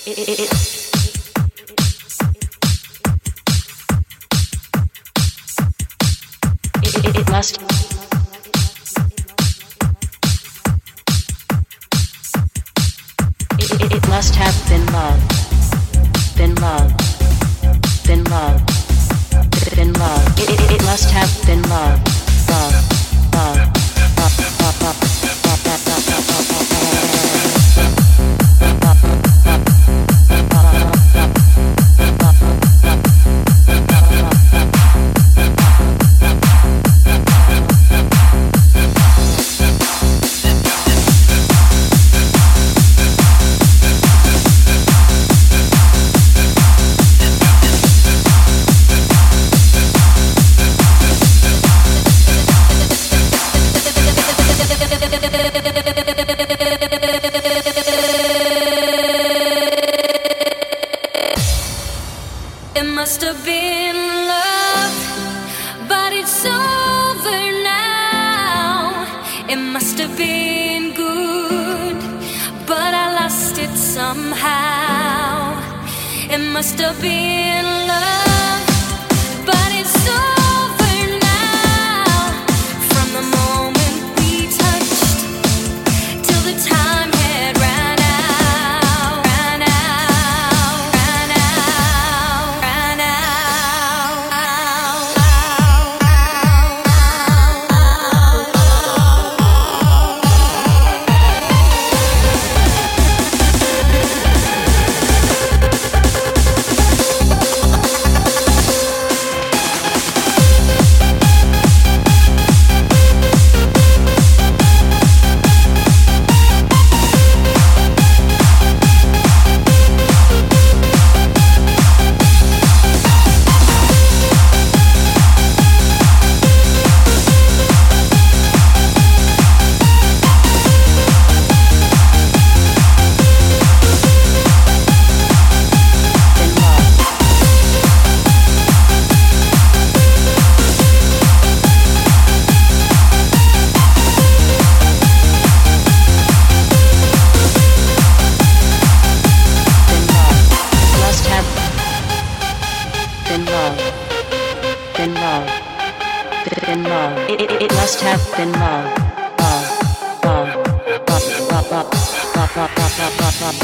It must. It must have been love. Been love. Been love. Been love. It must have been love. Love. Love. Love. Love. Love. Must have been love, but it's over now. From the moment we touched till the time had ran out, ran out, ran out, ran It must have been love. Love. Love. Love. Love. Love. Love. Love. Love.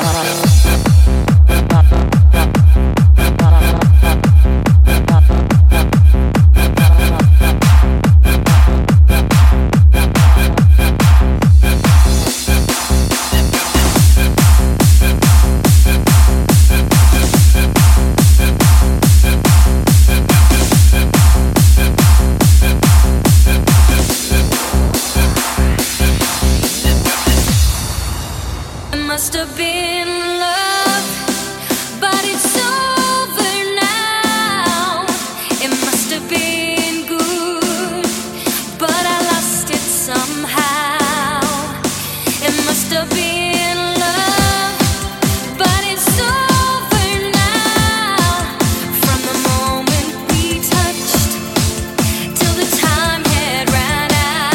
Must have been love, but it's over now. It must have been good, but I lost it somehow. It must have been love, but it's over now. From the moment we touched till the time had ran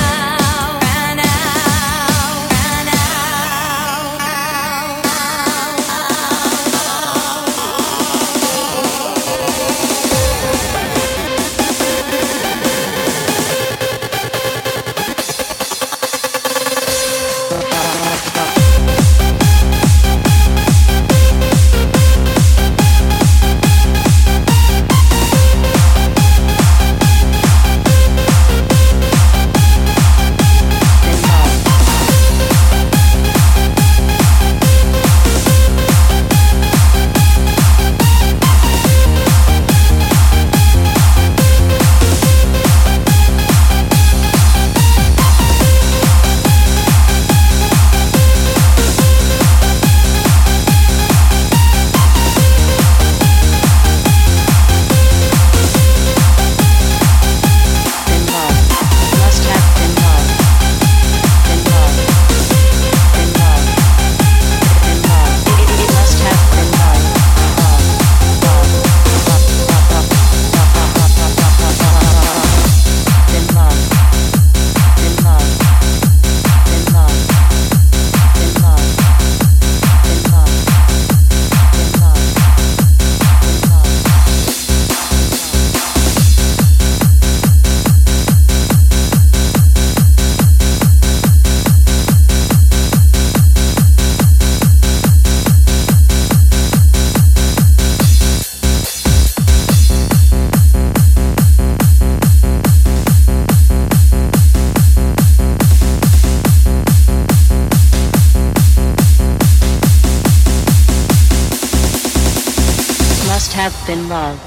out, ran out, ran out. have been love.